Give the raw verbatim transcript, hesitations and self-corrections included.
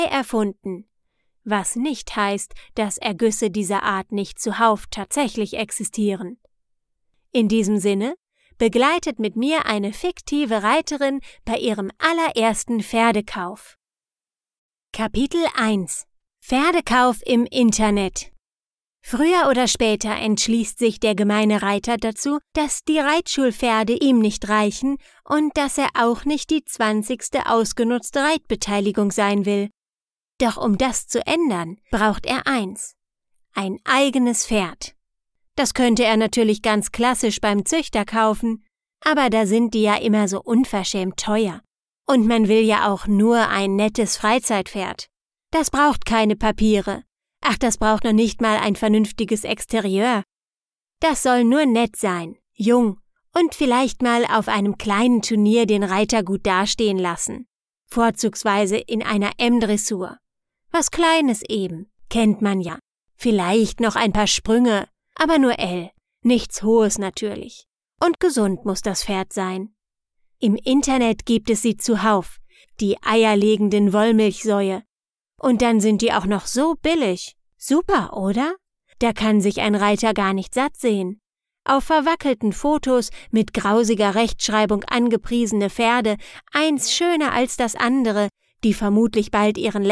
erfunden, was nicht heißt, dass Ergüsse dieser Art nicht zuhauf tatsächlich existieren. In diesem Sinne begleitet mit mir eine fiktive Reiterin bei ihrem allerersten Pferdekauf. Kapitel eins: Pferdekauf im Internet. Früher oder später entschließt sich der gemeine Reiter dazu, dass die Reitschulpferde ihm nicht reichen und dass er auch nicht die zwanzigste ausgenutzte Reitbeteiligung sein will. Doch um das zu ändern, braucht er eins: ein eigenes Pferd. Das könnte er natürlich ganz klassisch beim Züchter kaufen, aber da sind die ja immer so unverschämt teuer. Und man will ja auch nur ein nettes Freizeitpferd. Das braucht keine Papiere. Ach, das braucht noch nicht mal ein vernünftiges Exterieur. Das soll nur nett sein, jung und vielleicht mal auf einem kleinen Turnier den Reiter gut dastehen lassen. Vorzugsweise in einer M-Dressur. Was Kleines eben, kennt man ja. Vielleicht noch ein paar Sprünge, aber nur L. Nichts Hohes natürlich. Und gesund muss das Pferd sein. Im Internet gibt es sie zuhauf, die eierlegenden Wollmilchsäue. Und dann sind die auch noch so billig. Super, oder? Da kann sich ein Reiter gar nicht satt sehen. Auf verwackelten Fotos mit grausiger Rechtschreibung angepriesene Pferde, eins schöner als das andere, die vermutlich bald ihren